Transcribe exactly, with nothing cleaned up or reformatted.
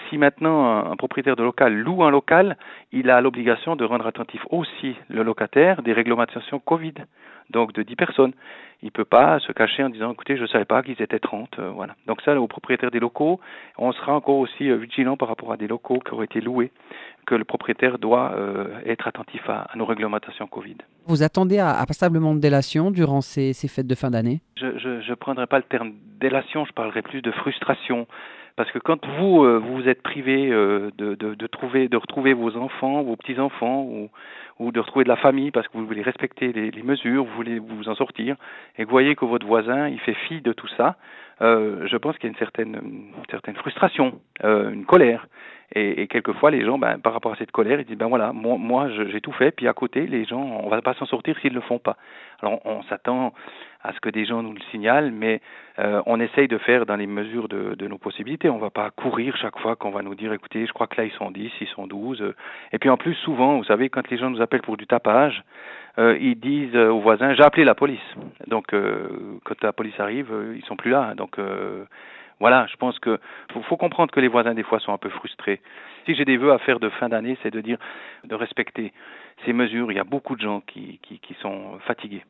si maintenant un, un propriétaire de local loue un local, il a l'obligation de rendre attentif aussi le locataire des réglementations Covid, donc de dix personnes. Il ne peut pas se cacher en disant écoutez, je ne savais pas qu'ils étaient trente, euh, voilà. Donc ça, aux propriétaires des locaux, on sera encore aussi euh, vigilant par rapport à des locaux qui auraient été loués, que le propriétaire doit euh, être attentif à, à nos réglementations Covid. Vous attendez à, à passablement de délation durant ces, ces fêtes de fin d'année? Je ne prendrai pas le terme délation, je parlerai plus de frustration. Parce que quand vous euh, vous êtes privé euh, de, de, de, trouver, de retrouver vos enfants, vos petits-enfants, ou, ou de retrouver de la famille parce que vous voulez respecter les, les mesures, vous voulez vous en sortir, et que vous voyez que votre voisin il fait fi de tout ça, euh, je pense qu'il y a une certaine, une certaine frustration, euh, une colère. Et, et quelquefois, les gens, ben, par rapport à cette colère, ils disent, ben voilà, moi, moi j'ai tout fait, puis à côté, les gens, on va pas s'en sortir s'ils ne le font pas. Alors, on, on s'attend à ce que des gens nous le signalent, mais euh, on essaye de faire dans les mesures de, de nos possibilités. On ne va pas courir chaque fois qu'on va nous dire, écoutez, je crois que là, ils sont dix, ils sont douze. Et puis en plus, souvent, vous savez, quand les gens nous appellent pour du tapage, euh, ils disent aux voisins, j'ai appelé la police. Donc, euh, quand la police arrive, euh, ils sont plus là. Donc, euh, voilà, je pense que faut, faut comprendre que les voisins, des fois, sont un peu frustrés. Si j'ai des vœux à faire de fin d'année, c'est de dire, de respecter ces mesures. Il y a beaucoup de gens qui, qui, qui sont fatigués.